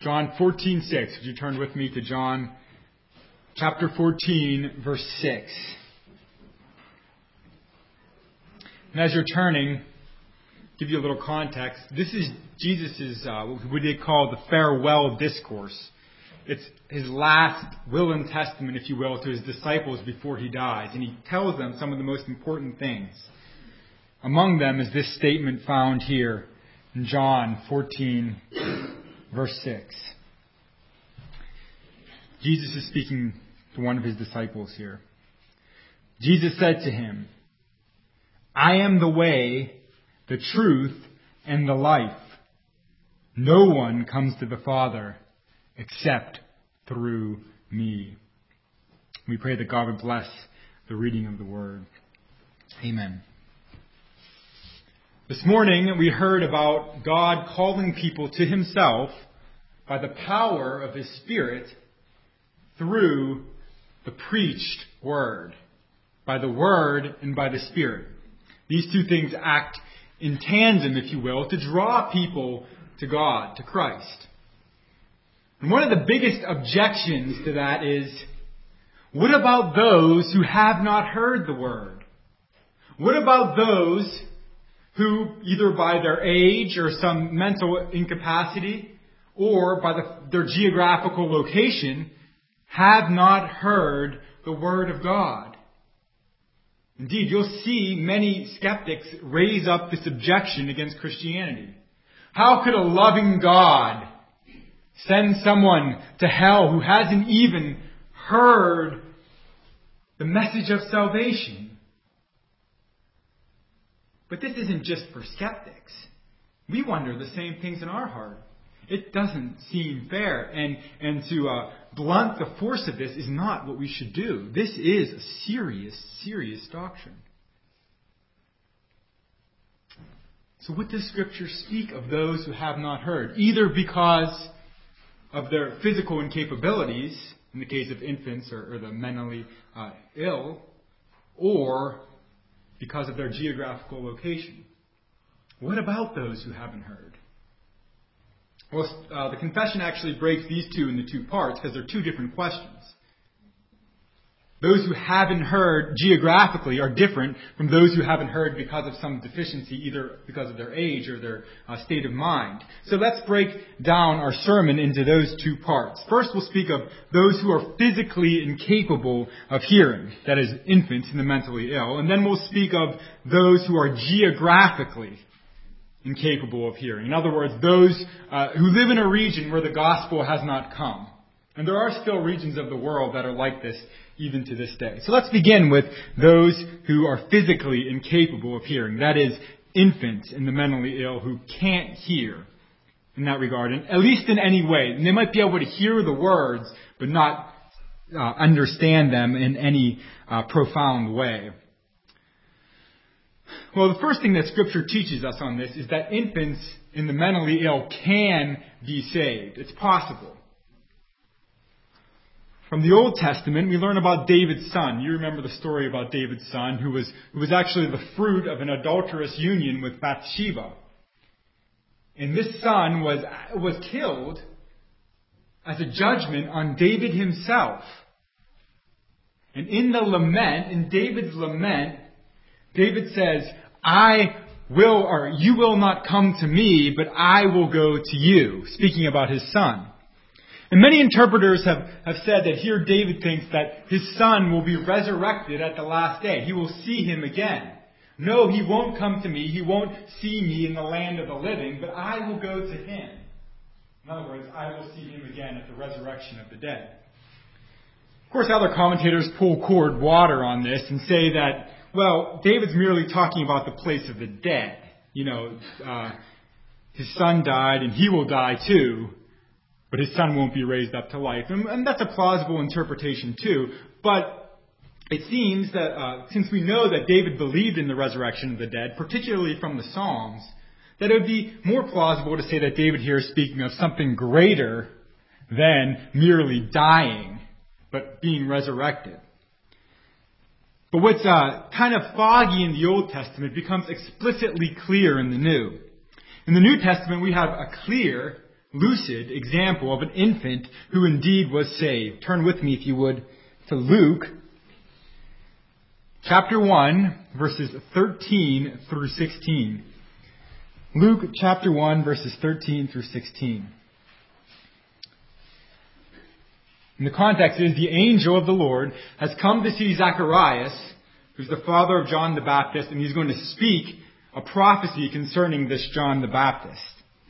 John 14:6. Would you turn with me to John chapter 14, verse 6? And as you're turning, give you a little context. This is Jesus' what they call the farewell discourse. It's his last will and testament, if you will, to his disciples before he dies. And he tells them some of the most important things. Among them is this statement found here in John 14, verse 6. Jesus is speaking to one of his disciples here. Jesus said to him, "I am the way, the truth, and the life. No one comes to the Father except through me." We pray that God would bless the reading of the Word. Amen. This morning we heard about God calling people to himself by the power of his Spirit through the preached Word. By the Word and by the Spirit. These two things act in tandem, if you will, to draw people to God, to Christ. And one of the biggest objections to that is, what about those who have not heard the Word? What about those who, either by their age or some mental incapacity, or by their geographical location, have not heard the Word of God? Indeed, you'll see many skeptics raise up this objection against Christianity. How could a loving God send someone to hell who hasn't even heard the message of salvation? But this isn't just for skeptics. We wonder the same things in our heart. It doesn't seem fair. And to blunt the force of this is not what we should do. This is a serious, serious doctrine. So what does Scripture speak of those who have not heard? Either because of their physical incapabilities, in the case of infants or the mentally ill, or because of their geographical location. What about those who haven't heard? Well, the confession actually breaks these two into two parts because they're two different questions. Those who haven't heard geographically are different from those who haven't heard because of some deficiency, either because of their age or their state of mind. So let's break down our sermon into those two parts. First, we'll speak of those who are physically incapable of hearing, that is, infants and the mentally ill. And then we'll speak of those who are geographically incapable of hearing. In other words, those who live in a region where the gospel has not come. And there are still regions of the world that are like this even to this day. So let's begin with those who are physically incapable of hearing. That is, infants and the mentally ill who can't hear in that regard, and at least in any way. And they might be able to hear the words, but not understand them in any profound way. Well, the first thing that Scripture teaches us on this is that infants and the mentally ill can be saved. It's possible. From the Old Testament, we learn about David's son. You remember the story about David's son, who was actually the fruit of an adulterous union with Bathsheba. And this son was killed as a judgment on David himself. And in David's lament, David says, you will not come to me, but I will go to you, speaking about his son. And many interpreters have said that here David thinks that his son will be resurrected at the last day. He will see him again. No, he won't come to me. He won't see me in the land of the living, but I will go to him. In other words, I will see him again at the resurrection of the dead. Of course, other commentators pull cold water on this and say that, well, David's merely talking about the place of the dead. His son died and he will die too. But his son won't be raised up to life. And that's a plausible interpretation too. But it seems that since we know that David believed in the resurrection of the dead, particularly from the Psalms, that it would be more plausible to say that David here is speaking of something greater than merely dying, but being resurrected. But what's kind of foggy in the Old Testament becomes explicitly clear in the New. In the New Testament, we have a clear lucid example of an infant who indeed was saved. Turn with me, if you would, to Luke chapter 1, verses 13 through 16. Luke chapter 1, verses 13 through 16. And the context is the angel of the Lord has come to see Zacharias, who's the father of John the Baptist, and he's going to speak a prophecy concerning this John the Baptist.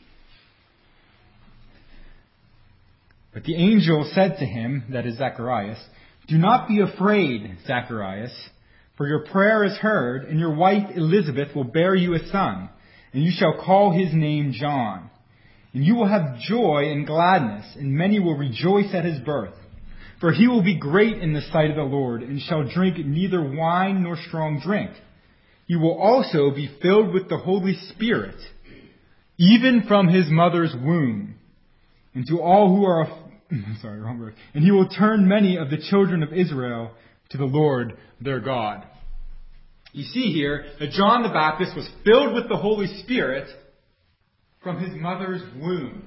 But the angel said to him, that is Zacharias, "Do not be afraid, Zacharias, for your prayer is heard, and your wife Elizabeth will bear you a son, and you shall call his name John. And you will have joy and gladness, and many will rejoice at his birth. For he will be great in the sight of the Lord, and shall drink neither wine nor strong drink. He will also be filled with the Holy Spirit, even from his mother's womb. And to all who are, and he will turn many of the children of Israel to the Lord their God." You see here that John the Baptist was filled with the Holy Spirit from his mother's womb.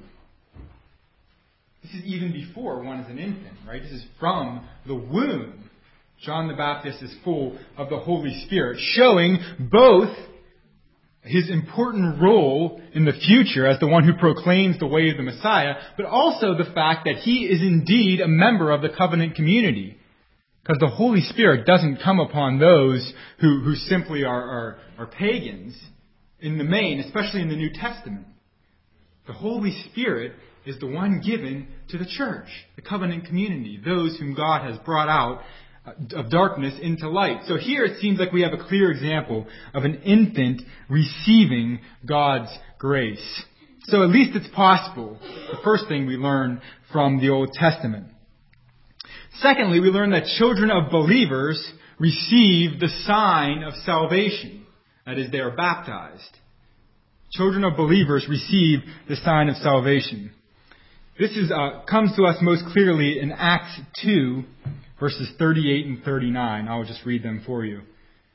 This is even before one is an infant, right? This is from the womb. John the Baptist is full of the Holy Spirit, showing both his important role in the future as the one who proclaims the way of the Messiah, but also the fact that he is indeed a member of the covenant community. Because the Holy Spirit doesn't come upon those who simply are pagans in the main, especially in the New Testament. The Holy Spirit is the one given to the church, the covenant community, those whom God has brought out of darkness into light. So here it seems like we have a clear example of an infant receiving God's grace. So at least it's possible. The first thing we learn from the Old Testament. Secondly, we learn that children of believers receive the sign of salvation. That is, they are baptized. Children of believers receive the sign of salvation. This comes to us most clearly in Acts 2, verses 38 and 39. I'll just read them for you.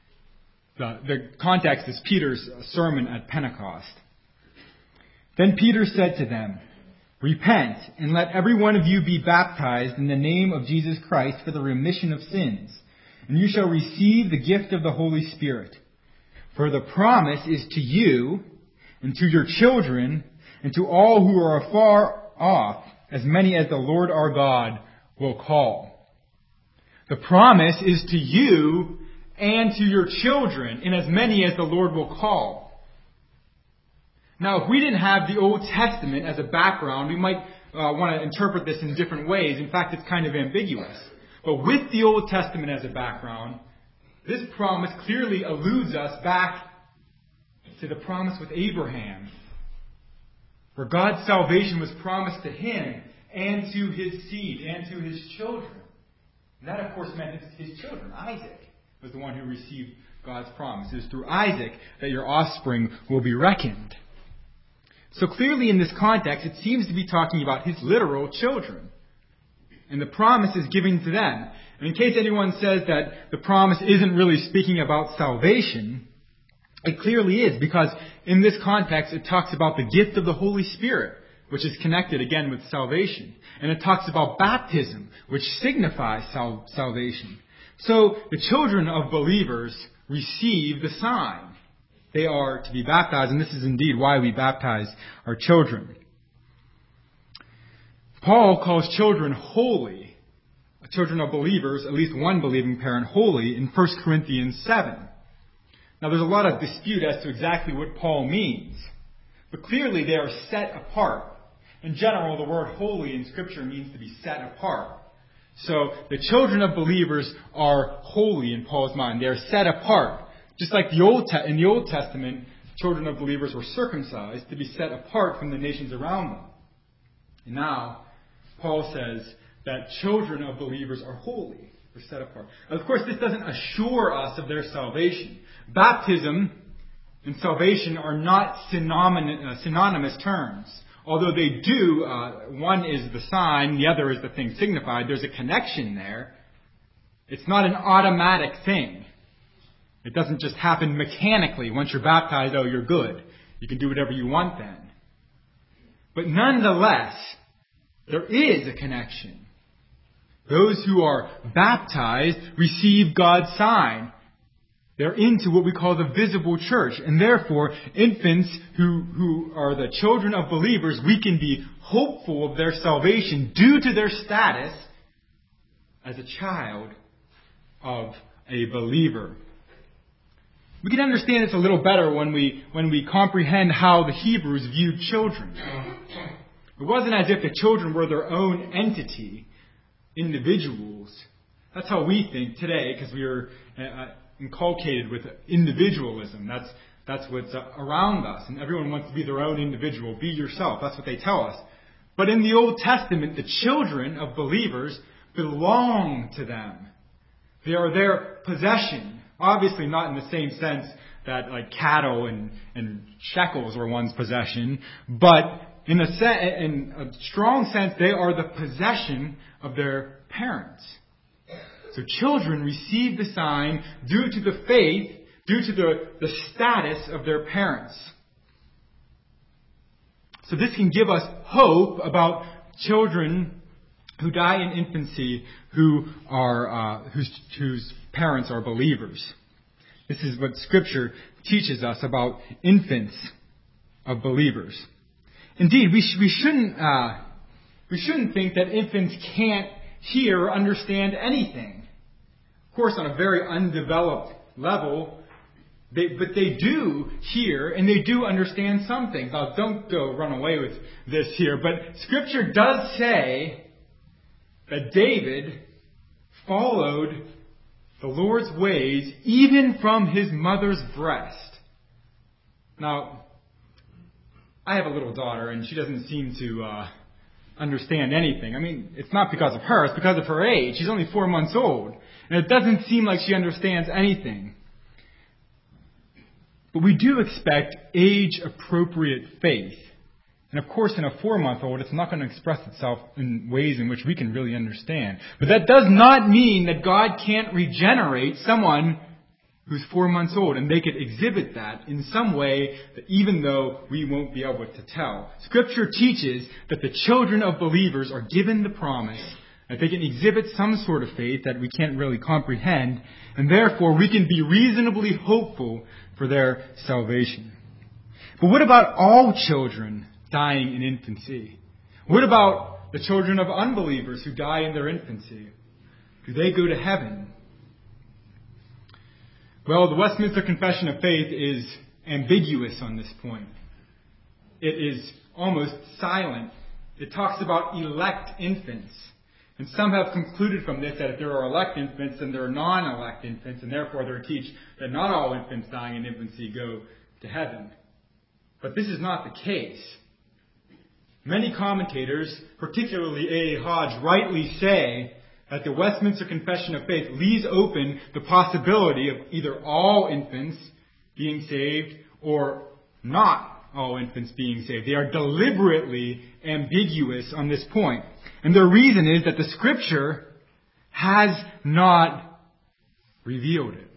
The context is Peter's sermon at Pentecost. "Then Peter said to them, 'Repent, and let every one of you be baptized in the name of Jesus Christ for the remission of sins, and you shall receive the gift of the Holy Spirit. For the promise is to you, and to your children, and to all who are afar off, as many as the Lord our God will call.'" The promise is to you and to your children, and as many as the Lord will call. Now, if we didn't have the Old Testament as a background, we might want to interpret this in different ways. In fact, it's kind of ambiguous. But with the Old Testament as a background, this promise clearly alludes us back to the promise with Abraham, where God's salvation was promised to him and to his seed and to his children. And that, of course, meant his children. Isaac was the one who received God's promise. It is through Isaac that your offspring will be reckoned. So clearly in this context, it seems to be talking about his literal children. And the promise is given to them. And in case anyone says that the promise isn't really speaking about salvation, it clearly is, because in this context it talks about the gift of the Holy Spirit, which is connected again with salvation. And it talks about baptism, which signifies salvation. So the children of believers receive the sign. They are to be baptized, and this is indeed why we baptize our children. Paul calls children holy, children of believers, at least one believing parent, holy in 1 Corinthians 7. Now there's a lot of dispute as to exactly what Paul means, but clearly they are set apart. In general, the word holy in Scripture means to be set apart. So the children of believers are holy in Paul's mind. They are set apart. Just like in the Old Testament, children of believers were circumcised to be set apart from the nations around them. And now, Paul says that children of believers are holy. They're set apart. Of course, this doesn't assure us of their salvation. Baptism and salvation are not synonymous terms. Although they do, one is the sign, the other is the thing signified. There's a connection there. It's not an automatic thing. It doesn't just happen mechanically. Once you're baptized, oh, you're good. You can do whatever you want then. But nonetheless, there is a connection. Those who are baptized receive God's sign. They're into what we call the visible church. And therefore, infants who are the children of believers, we can be hopeful of their salvation due to their status as a child of a believer. We can understand this a little better when we comprehend how the Hebrews viewed children. It wasn't as if the children were their own entity, individuals. That's how we think today, because we are inculcated with individualism. That's what's around us, and everyone wants to be their own individual. Be yourself. That's what they tell us. But in the Old Testament, the children of believers belong to them. They are their possession. Obviously not in the same sense that like cattle and shekels were one's possession, but in a strong sense, they are the possession of their parents. So children receive the sign due to the faith, due to the status of their parents. So this can give us hope about children who die in infancy whose parents are believers. This is what Scripture teaches us about infants of believers. Indeed, we shouldn't think that infants can't hear or understand anything. Of course, on a very undeveloped level, but they do hear and they do understand some things. Now, don't go run away with this here, but Scripture does say that David followed the Lord's ways even from his mother's breast. Now, I have a little daughter, and she doesn't seem to understand anything. I mean, it's not because of her, it's because of her age. She's only 4 months old, and it doesn't seem like she understands anything. But we do expect age-appropriate faith. And of course, in a 4-month-old, it's not going to express itself in ways in which we can really understand. But that does not mean that God can't regenerate someone who's 4 months old, and they could exhibit that in some way, that even though we won't be able to tell. Scripture teaches that the children of believers are given the promise that they can exhibit some sort of faith that we can't really comprehend, and therefore we can be reasonably hopeful for their salvation. But what about all children dying in infancy? What about the children of unbelievers who die in their infancy? Do they go to heaven? Well, the Westminster Confession of Faith is ambiguous on this point. It is almost silent. It talks about elect infants. And some have concluded from this that if there are elect infants, then there are non-elect infants, and therefore they teach that not all infants dying in infancy go to heaven. But this is not the case. Many commentators, particularly A.A. Hodge, rightly say that the Westminster Confession of Faith leaves open the possibility of either all infants being saved or not all infants being saved. They are deliberately ambiguous on this point. And the reason is that the Scripture has not revealed it.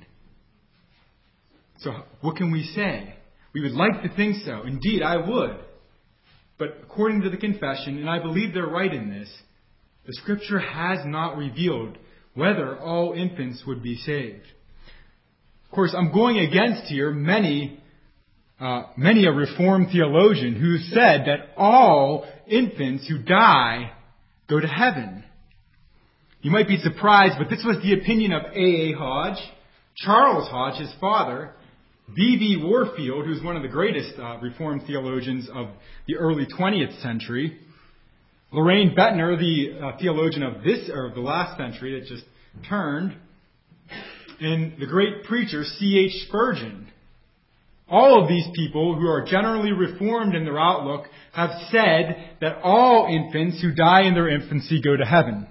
So what can we say? We would like to think so. Indeed, I would. But according to the confession, and I believe they're right in this, the Scripture has not revealed whether all infants would be saved. Of course, I'm going against here many a Reformed theologian who said that all infants who die go to heaven. You might be surprised, but this was the opinion of A.A. Hodge, Charles Hodge, his father, B.B. Warfield, who's one of the greatest Reformed theologians of the early 20th century, Lorraine Bettner, the theologian of the last century that just turned, and the great preacher C.H. Spurgeon. All of these people, who are generally Reformed in their outlook, have said that all infants who die in their infancy go to heaven.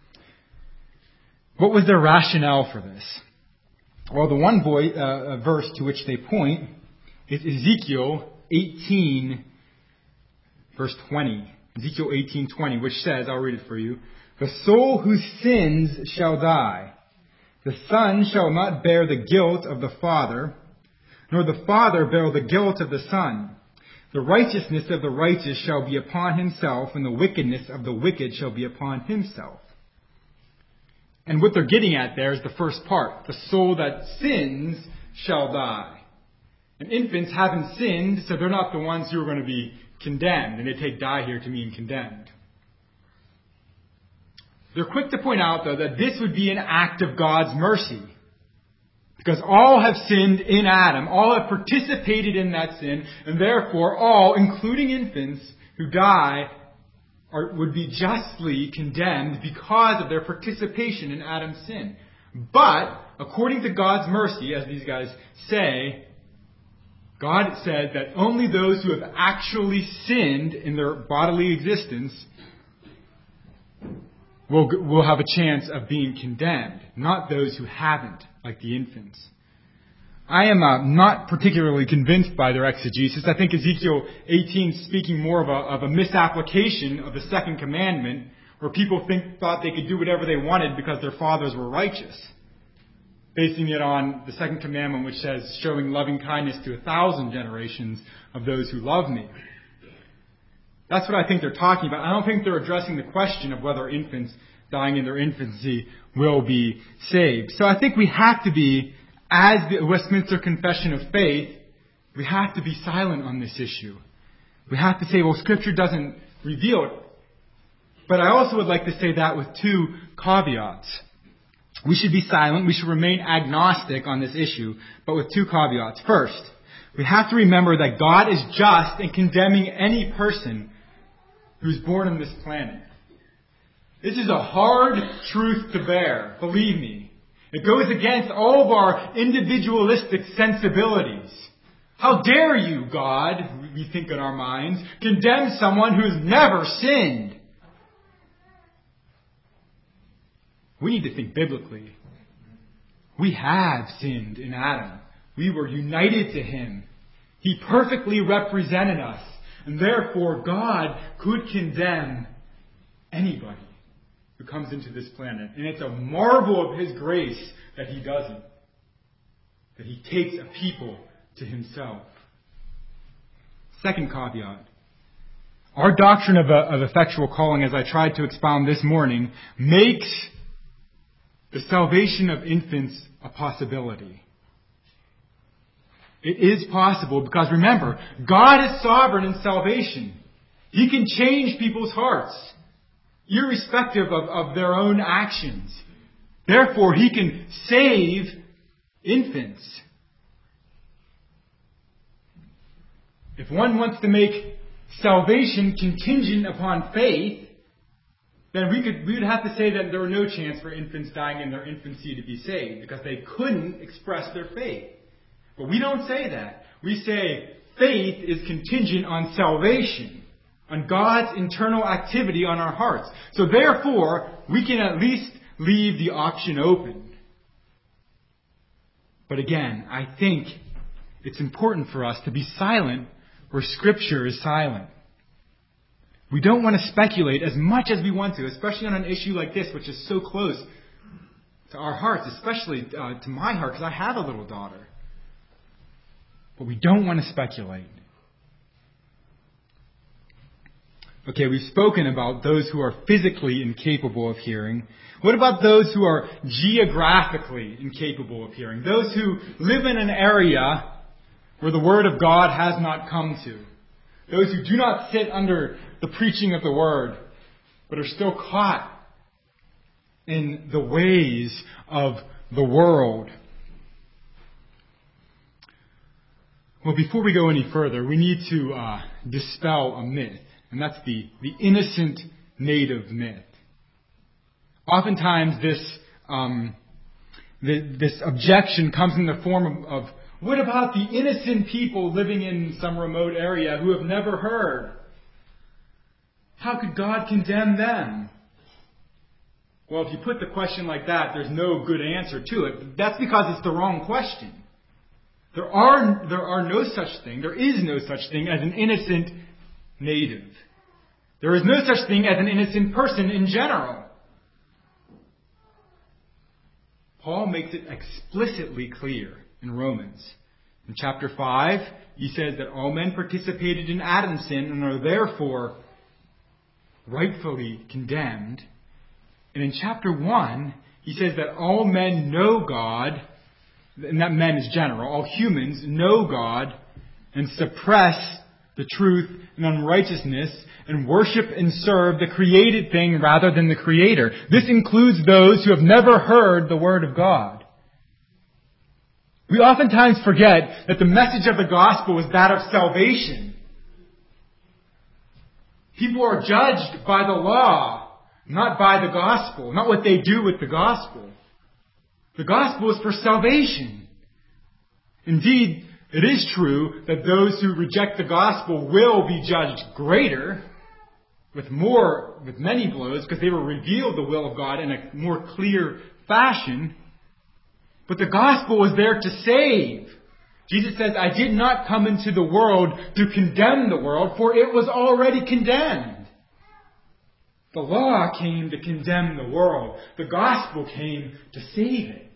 What was their rationale for this? Well, the one verse to which they point is Ezekiel 18, verse 20. Ezekiel 18:20, which says, I'll read it for you, "The soul whose sins shall die, the son shall not bear the guilt of the father, nor the father bear the guilt of the son, The righteousness of the righteous shall be upon himself, and the wickedness of the wicked shall be upon himself. And what they're getting at there is the first part. The soul that sins shall die. And infants haven't sinned, so they're not the ones who are going to be condemned. And they take die here to mean condemned. They're quick to point out, though, that this would be an act of God's mercy. Because all have sinned in Adam. All have participated in that sin. And therefore, all, including infants who die, would be justly condemned because of their participation in Adam's sin. But, according to God's mercy, as these guys say, God said that only those who have actually sinned in their bodily existence will have a chance of being condemned, not those who haven't, like the infants. I am not particularly convinced by their exegesis. I think Ezekiel 18 is speaking more of a misapplication of the second commandment, where people thought they could do whatever they wanted because their fathers were righteous, basing it on the second commandment, which says, showing loving kindness to 1,000 generations of those who love me. That's what I think they're talking about. I don't think they're addressing the question of whether infants dying in their infancy will be saved. So I think we have to be, as the Westminster Confession of Faith, we have to be silent on this issue. We have to say, well, Scripture doesn't reveal it. But I also would like to say that with two caveats. We should be silent. We should remain agnostic on this issue, but with two caveats. First, we have to remember that God is just in condemning any person who's born on this planet. This is a hard truth to bear, believe me. It goes against all of our individualistic sensibilities. How dare you, God, we think in our minds, condemn someone who has never sinned? We need to think biblically. We have sinned in Adam. We were united to him. He perfectly represented us. And therefore, God could condemn anybody who comes into this planet. And it's a marvel of his grace that he doesn't. That he takes a people to himself. Second caveat. Our doctrine of effectual calling, as I tried to expound this morning, makes the salvation of infants a possibility. It is possible because, remember, God is sovereign in salvation. He can change people's hearts, irrespective of their own actions. Therefore, He can save infants. If one wants to make salvation contingent upon faith, then we would have to say that there were no chance for infants dying in their infancy to be saved, because they couldn't express their faith. But we don't say that. We say faith is contingent on salvation, on God's internal activity on our hearts. So therefore, we can at least leave the option open. But again, I think it's important for us to be silent where Scripture is silent. We don't want to speculate as much as we want to, especially on an issue like this, which is so close to our hearts, especially to my heart, because I have a little daughter. But we don't want to speculate. Okay, we've spoken about those who are physically incapable of hearing. What about those who are geographically incapable of hearing? Those who live in an area where the Word of God has not come to. Those who do not sit under the preaching of the Word, but are still caught in the ways of the world. Well, before we go any further, we need to dispel a myth, and that's the innocent native myth. Oftentimes, this objection comes in the form of what about the innocent people living in some remote area who have never heard? How could God condemn them? Well, if you put the question like that, there's no good answer to it. That's because it's the wrong question. There are no such thing. There is no such thing as an innocent native. There is no such thing as an innocent person in general. Paul makes it explicitly clear in Romans. In chapter 5, he says that all men participated in Adam's sin and are therefore rightfully condemned. And in chapter 1, he says that all men know God, and that men is general, all humans know God and suppress the truth and unrighteousness and worship and serve the created thing rather than the Creator. This includes those who have never heard the Word of God. We oftentimes forget that the message of the gospel is that of salvation. People are judged by the law, not by the gospel, not what they do with the gospel. The gospel is for salvation. Indeed, it is true that those who reject the gospel will be judged greater, with many blows, because they will reveal the will of God in a more clear fashion. But the gospel was there to save. Jesus says, I did not come into the world to condemn the world, for it was already condemned. The law came to condemn the world. The gospel came to save it.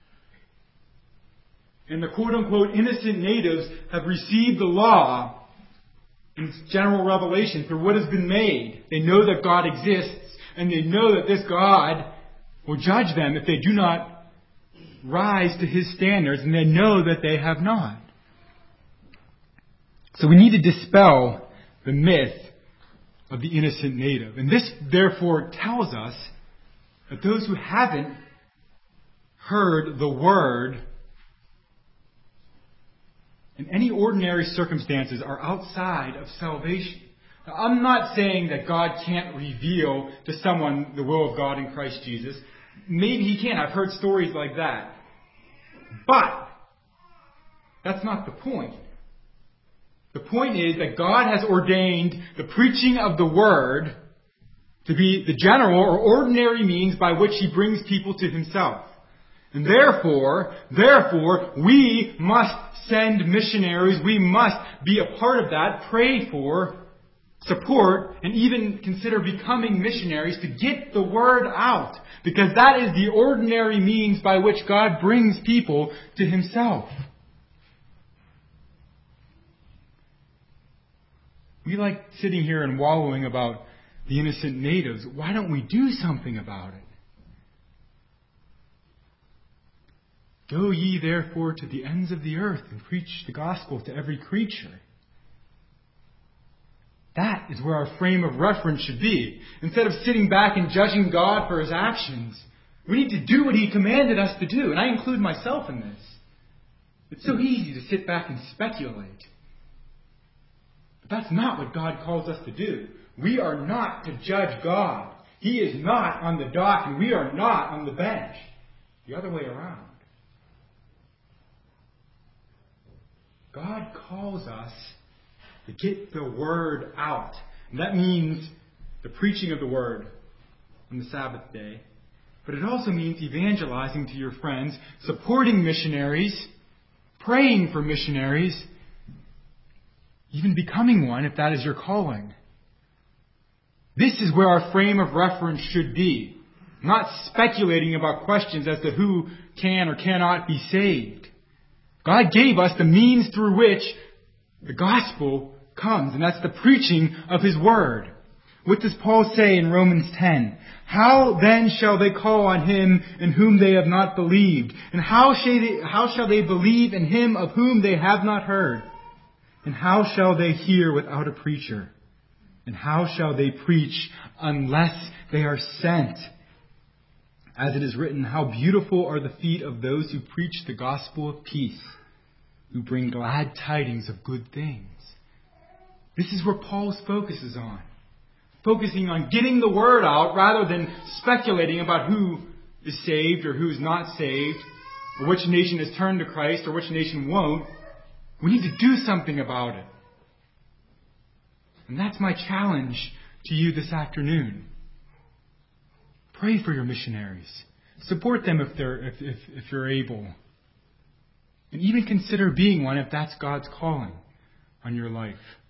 And the quote-unquote innocent natives have received the law in its general revelation through what has been made. They know that God exists, and they know that this God will judge them if they do not rise to His standards, and they know that they have not. So we need to dispel the myth of the innocent native. And this, therefore, tells us that those who haven't heard the Word in any ordinary circumstances are outside of salvation. Now, I'm not saying that God can't reveal to someone the will of God in Christ Jesus. Maybe He can. I've heard stories like that. But that's not the point. The point is that God has ordained the preaching of the Word to be the general or ordinary means by which He brings people to Himself. And therefore, we must send missionaries. We must be a part of that, pray for, support, and even consider becoming missionaries to get the Word out. Because that is the ordinary means by which God brings people to Himself. We like sitting here and wallowing about the innocent natives. Why don't we do something about it? Go ye therefore to the ends of the earth and preach the gospel to every creature. That is where our frame of reference should be. Instead of sitting back and judging God for His actions, we need to do what He commanded us to do. And I include myself in this. It's so easy to sit back and speculate. But that's not what God calls us to do. We are not to judge God. He is not on the dock and we are not on the bench. The other way around. God calls us to get the Word out. And that means the preaching of the Word on the Sabbath day. But it also means evangelizing to your friends, supporting missionaries, praying for missionaries, even becoming one if that is your calling. This is where our frame of reference should be. Not speculating about questions as to who can or cannot be saved. God gave us the means through which the gospel comes, and that's the preaching of His Word. What does Paul say in Romans 10? How then shall they call on Him in whom they have not believed? And how shall they believe in Him of whom they have not heard? And how shall they hear without a preacher? And how shall they preach unless they are sent? As it is written, how beautiful are the feet of those who preach the gospel of peace, who bring glad tidings of good things. This is where Paul's focus is on. Focusing on getting the Word out rather than speculating about who is saved or who is not saved, or which nation has turned to Christ or which nation won't. We need to do something about it. And that's my challenge to you this afternoon. Pray for your missionaries. Support them if you're able. And even consider being one if that's God's calling on your life.